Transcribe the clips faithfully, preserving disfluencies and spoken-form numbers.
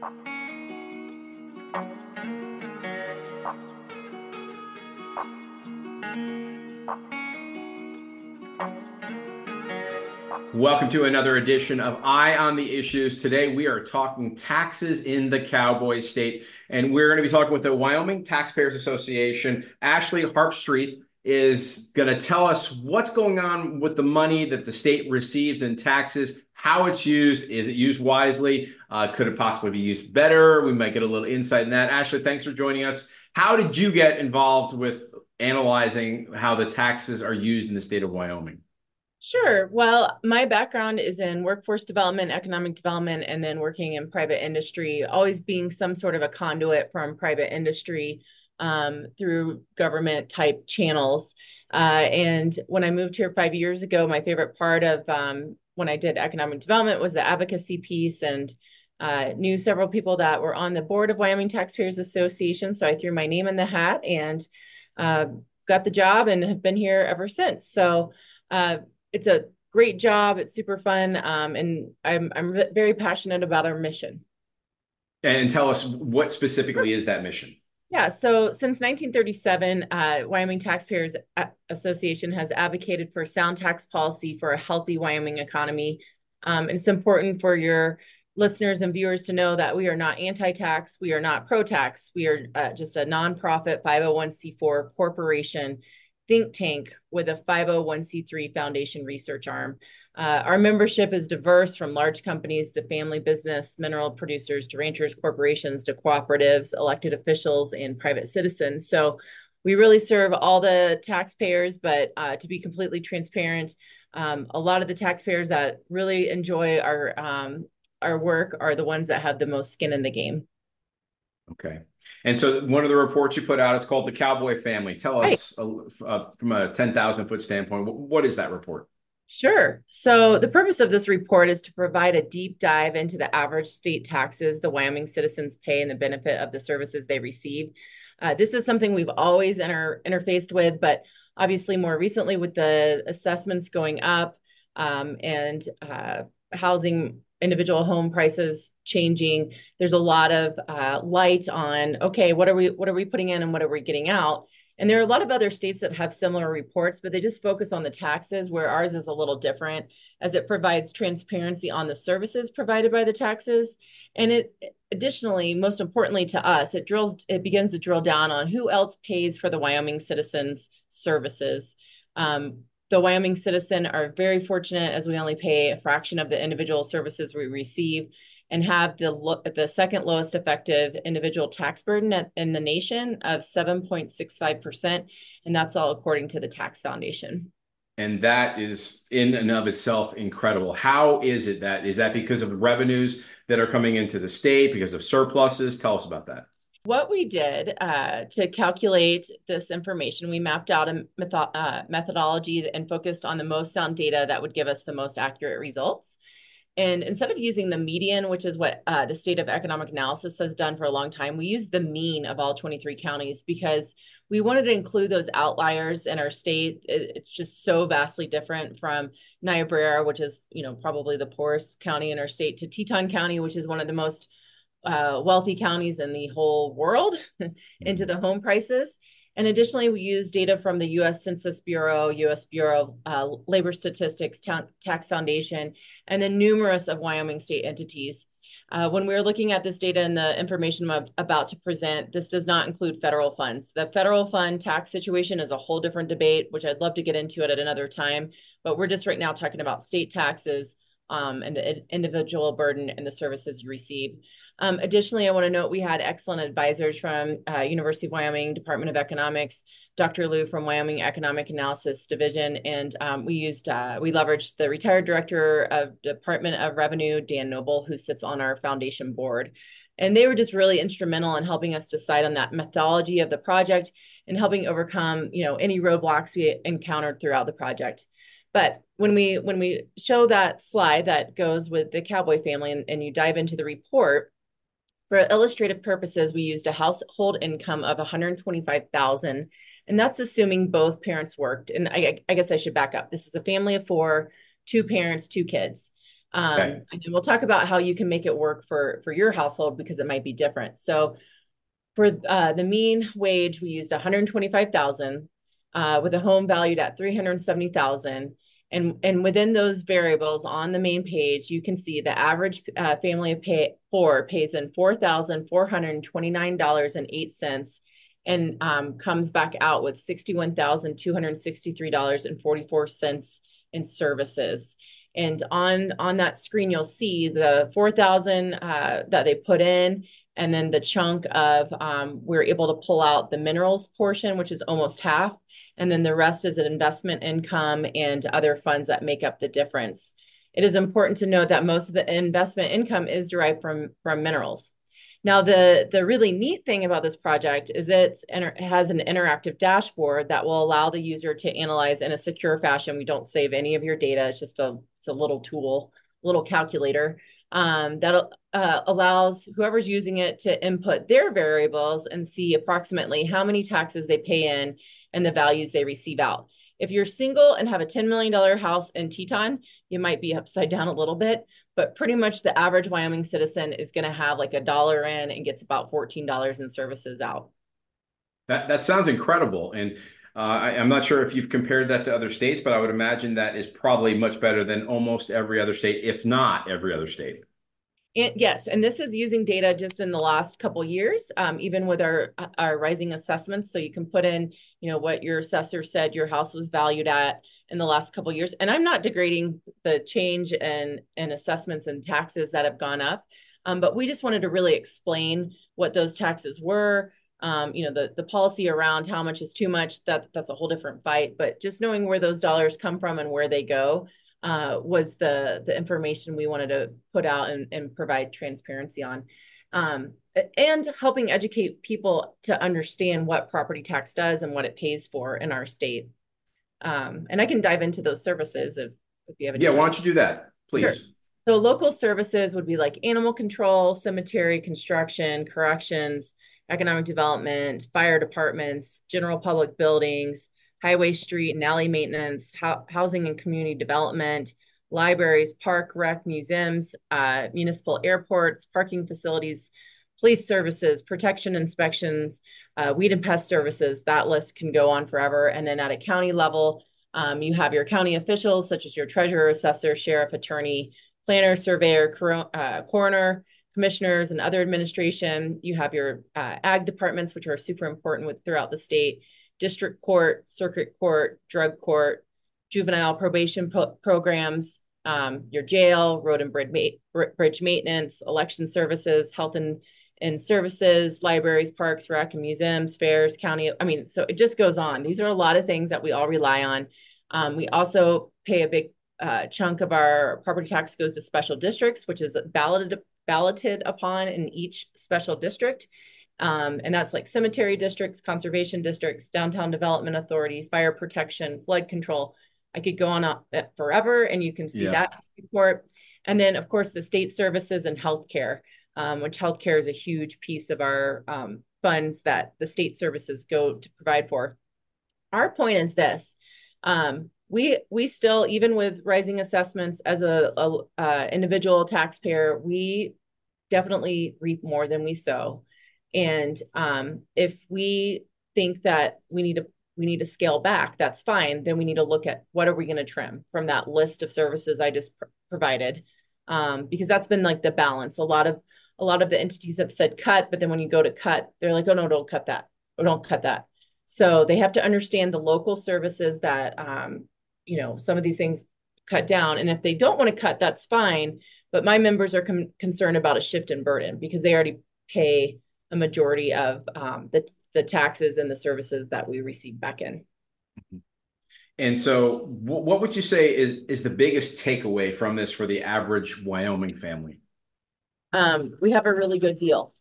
Welcome to another edition of Eye on the Issues. Today we are talking taxes in the Cowboy State, and we're going to be talking with the Wyoming Taxpayers Association. Ashley Harpstreet is going to tell us what's going on with the money that the state receives in taxes, how it's used, is it used wisely, uh, could it possibly be used better? We might get a little insight in that. Ashley, thanks for joining us. How did you get involved with analyzing how the taxes are used in the state of Wyoming? Sure. Well, my background is in workforce development, economic development, and then working in private industry, always being some sort of a conduit from private industry um, through government type channels. Uh, and when I moved here five years ago, my favorite part of um, when I did economic development was the advocacy piece, and uh, knew several people that were on the board of Wyoming Taxpayers Association. So I threw my name in the hat and uh, got the job and have been here ever since. So uh, it's a great job. It's super fun. Um, and I'm, I'm very passionate about our mission. And tell us, what specifically is that mission? Yeah, so since nineteen thirty-seven, uh, Wyoming Taxpayers Association has advocated for sound tax policy for a healthy Wyoming economy. Um, and it's important for your listeners and viewers to know that we are not anti-tax, we are not pro-tax, we are uh, just a nonprofit five oh one c four corporation think tank with a five oh one c three foundation research arm. Uh, our membership is diverse, from large companies to family business, mineral producers to ranchers, corporations to cooperatives, elected officials, and private citizens. So we really serve all the taxpayers, but uh, to be completely transparent, um, a lot of the taxpayers that really enjoy our um, our work are the ones that have the most skin in the game. Okay. And so one of the reports you put out is called The Cowboy Family. Tell Right. us uh, uh, from a ten thousand foot standpoint, what, what is that report? Sure. So the purpose of this report is to provide a deep dive into the average state taxes the Wyoming citizens pay and the benefit of the services they receive. Uh, this is something we've always inter interfaced with, but obviously more recently with the assessments going up um, and uh, housing, individual home prices changing, there's a lot of uh, light on, okay, what are we what are we putting in and what are we getting out? And there are a lot of other states that have similar reports, but they just focus on the taxes, where ours is a little different, as it provides transparency on the services provided by the taxes. And it additionally, most importantly to us, it drills, it begins to drill down on who else pays for the Wyoming citizens' services. Um, the Wyoming citizen are very fortunate, as we only pay a fraction of the individual services we receive, and have the the second lowest effective individual tax burden in the nation of seven point six five percent. And that's all according to the Tax Foundation. And that is in and of itself incredible. How is it that? Is that because of the revenues that are coming into the state, because of surpluses? Tell us about that. What we did uh, to calculate this information, we mapped out a metho uh, methodology and focused on the most sound data that would give us the most accurate results. And instead of using the median, which is what uh, the State of Economic Analysis has done for a long time, we used the mean of all twenty-three counties because we wanted to include those outliers in our state. It's just so vastly different from Niobrara, which is, you know, probably the poorest county in our state, to Teton County, which is one of the most uh, wealthy counties in the whole world, into the home prices. And additionally, we use data from the U S Census Bureau, U S Bureau of uh, Labor Statistics, Ta Tax Foundation, and then numerous of Wyoming state entities. Uh, when we were looking at this data and the information I'm about to present, this does not include federal funds. The federal fund tax situation is a whole different debate, which I'd love to get into it at another time. But we're just right now talking about state taxes um, and the individual burden and the services you receive. Um, additionally, I want to note we had excellent advisors from uh, University of Wyoming, Department of Economics, Doctor Liu from Wyoming Economic Analysis Division, and um, we used, uh, we leveraged the retired director of Department of Revenue, Dan Noble, who sits on our foundation board. And they were just really instrumental in helping us decide on that methodology of the project and helping overcome, you know, any roadblocks we encountered throughout the project. But when we when we show that slide that goes with the Cowboy family and, and you dive into the report, for illustrative purposes, we used a household income of one hundred twenty-five thousand dollars, and that's assuming both parents worked. And I, I guess I should back up. This is a family of four, two parents, two kids. Um, Okay. and then we'll talk about how you can make it work for, for your household because it might be different. So for uh, the mean wage, we used one hundred twenty-five thousand uh, with a home valued at three hundred seventy thousand. And, and within those variables on the main page, you can see the average uh, family of pay, four pays in four thousand four hundred twenty-nine dollars and eight cents and um, comes back out with sixty-one thousand two hundred sixty-three dollars and forty-four cents in services. And on, on that screen, you'll see the four thousand uh, that they put in, and then the chunk of um, we're able to pull out the minerals portion, which is almost half. And then the rest is an investment income and other funds that make up the difference. It is important to note that most of the investment income is derived from, from minerals. Now, the, the really neat thing about this project is it has an interactive dashboard that will allow the user to analyze in a secure fashion. We don't save any of your data. It's just a, it's a little tool, little calculator um, that uh, allows whoever's using it to input their variables and see approximately how many taxes they pay in and the values they receive out. If you're single and have a ten million dollar house in Teton, you might be upside down a little bit, but pretty much the average Wyoming citizen is going to have like a dollar in and gets about fourteen dollars in services out. That that sounds incredible. And uh, I, I'm not sure if you've compared that to other states, but I would imagine that is probably much better than almost every other state, if not every other state. And yes, and this is using data just in the last couple years, um, even with our our rising assessments. So you can put in, you know, what your assessor said your house was valued at in the last couple years. And I'm not degrading the change in, in assessments and taxes that have gone up, um, but we just wanted to really explain what those taxes were. Um, you know, the the policy around how much is too much, that that's a whole different fight. But just knowing where those dollars come from and where they go uh, was the the information we wanted to put out and, and provide transparency on. Um, and helping educate people to understand what property tax does and what it pays for in our state. Um, and I can dive into those services if, if you have any Yeah, why questions. don't you do that, Sure. please? So local services would be like animal control, cemetery, construction, corrections, economic development, fire departments, general public buildings, highway, street, and alley maintenance, ho housing and community development, libraries, park, rec, museums, uh, municipal airports, parking facilities, police services, protection inspections, uh, weed and pest services. That list can go on forever. And then at a county level, um, you have your county officials, such as your treasurer, assessor, sheriff, attorney, planner, surveyor, uh, coroner, commissioners, and other administration. You have your uh, ag departments, which are super important with throughout the state, district court, circuit court, drug court, juvenile probation pro programs, um, your jail, road and bridge, ma bridge maintenance, election services, health and, and services, libraries, parks, rec, and museums, fairs, county. I mean, so it just goes on. These are a lot of things that we all rely on. Um, we also pay a big uh, chunk of our property tax goes to special districts, which is balloted, balloted upon in each special district. Um, and that's like cemetery districts, conservation districts, downtown development authority, fire protection, flood control. I could go on forever, and you can see Yeah. that report. And then, of course, the state services and healthcare, um, which healthcare is a huge piece of our um, funds that the state services go to provide for. Our point is this. Um, we we still, even with rising assessments as a, a uh, individual taxpayer, we definitely reap more than we sow. And um, if we think that we need to we need to scale back, that's fine. Then we need to look at what are we going to trim from that list of services I just pr provided, um, because that's been like the balance. A lot of a lot of the entities have said cut, but then when you go to cut, they're like, oh no, don't cut that, or don't cut that. So they have to understand the local services that um, you know, some of these things cut down, and if they don't want to cut, that's fine. But my members are concerned about a shift in burden because they already pay a majority of um, the, the taxes and the services that we receive back in. And so what would you say is, is the biggest takeaway from this for the average Wyoming family? Um, we have a really good deal.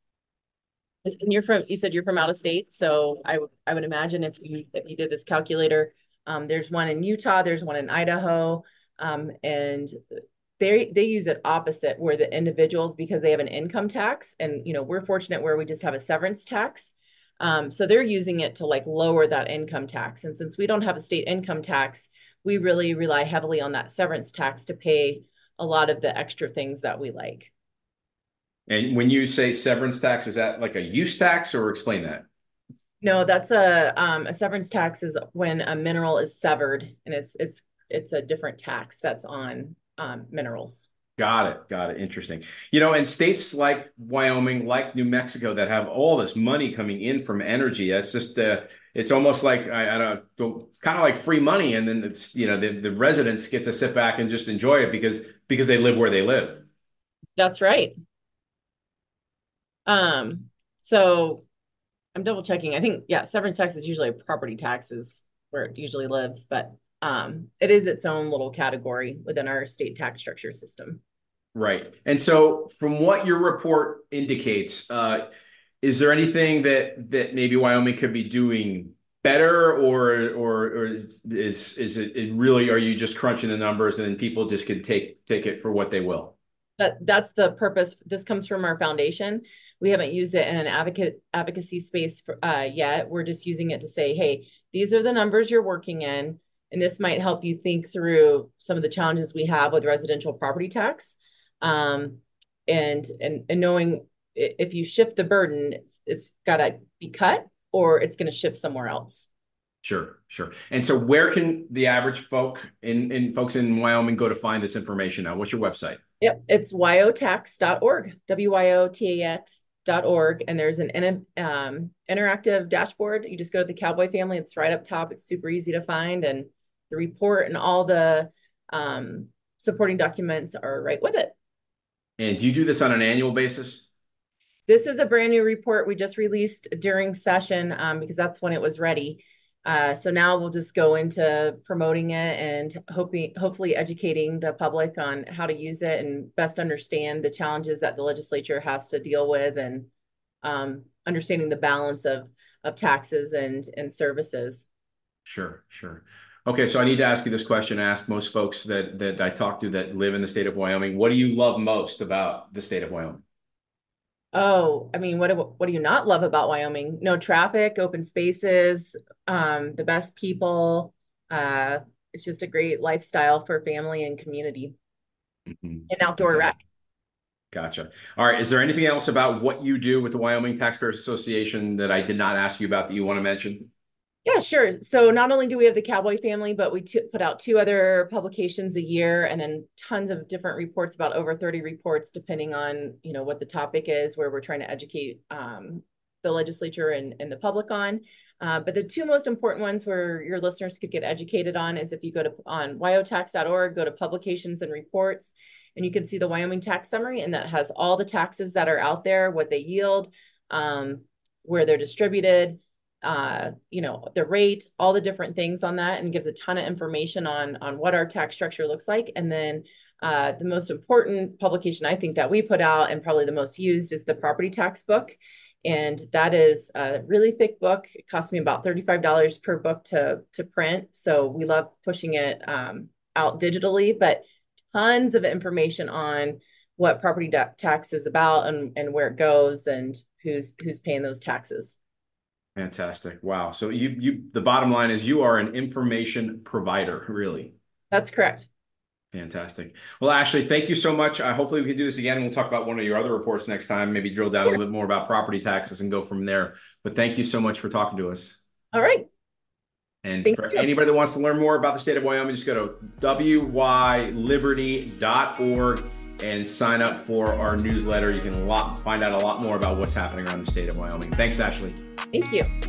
And you're from, you said you're from out of state. So I, I would imagine if you, if you did this calculator, um, there's one in Utah, there's one in Idaho, um, and they they use it opposite, where the individuals, because they have an income tax, and you know, we're fortunate where we just have a severance tax. Um, so they're using it to like lower that income tax. And since we don't have a state income tax, we really rely heavily on that severance tax to pay a lot of the extra things that we like. And when you say severance tax, is that like a use tax, or explain that? No, that's a um, a severance tax is when a mineral is severed, and it's it's it's a different tax that's on um, minerals. Got it. Got it. Interesting. You know, in states like Wyoming, like New Mexico, that have all this money coming in from energy, that's just uh, it's almost like I, I don't know, it's kind of like free money, and then it's, you know, the, the residents get to sit back and just enjoy it because because they live where they live. That's right. Um, so I'm double checking. I think, yeah, severance tax is usually property taxes where it usually lives, but um, it is its own little category within our state tax structure system. Right. And so from what your report indicates, uh, is there anything that that maybe Wyoming could be doing better, or or, or is is it, it really, are you just crunching the numbers and then people just can take take it for what they will? That that's the purpose. This comes from our foundation. We haven't used it in an advocate advocacy space for, uh, yet. We're just using it to say, hey, these are the numbers you're working in, and this might help you think through some of the challenges we have with residential property tax. Um, and and and knowing if you shift the burden, it's, it's got to be cut or it's going to shift somewhere else. Sure, sure. And so where can the average folk in, in folks in Wyoming go to find this information now? What's your website? Yep, it's wyotax dot org, W Y O T A X dot org. And there's an um, interactive dashboard. You just go to the Cowboy family. It's right up top. It's super easy to find. And the report and all the um, supporting documents are right with it. And do you do this on an annual basis? This is a brand new report we just released during session um, because that's when it was ready. Uh, so now we'll just go into promoting it and hoping, hopefully educating the public on how to use it and best understand the challenges that the legislature has to deal with, and um, understanding the balance of of taxes and and services. Sure, sure. Okay, so I need to ask you this question. I ask most folks that that I talk to that live in the state of Wyoming. What do you love most about the state of Wyoming? Oh, I mean, what do, what do you not love about Wyoming? No traffic, open spaces, um, the best people. Uh, it's just a great lifestyle for family and community, Mm-hmm. and outdoor rec. Gotcha. All right. Is there anything else about what you do with the Wyoming Taxpayers Association that I did not ask you about that you want to mention? Yeah, sure. So not only do we have the Cowboy family, but we t- put out two other publications a year, and then tons of different reports, about over thirty reports, depending on, you know, what the topic is, where we're trying to educate um, the legislature and, and the public on. Uh, but the two most important ones where your listeners could get educated on is if you go to on wyotax dot org, go to publications and reports, and you can see the Wyoming tax summary, and that has all the taxes that are out there, what they yield, um, where they're distributed, uh, you know, the rate, all the different things on that, and gives a ton of information on, on what our tax structure looks like. And then uh, the most important publication I think that we put out, and probably the most used, is the property tax book. And that is a really thick book. It cost me about thirty-five dollars per book to, to print. So we love pushing it um, out digitally, but tons of information on what property tax is about, and, and where it goes, and who's, who's paying those taxes. Fantastic. Wow. So you, you, the bottom line is you are an information provider, really. That's correct. Fantastic. Well, Ashley, thank you so much. Uh, hopefully we can do this again, and we'll talk about one of your other reports next time, maybe drill down a little bit more about property taxes and go from there. But thank you so much for talking to us. All right. And Thank for you. anybody that wants to learn more about the state of Wyoming, just go to W Y liberty dot org and sign up for our newsletter. You can a lot, find out a lot more about what's happening around the state of Wyoming. Thanks, Ashley. Thank you.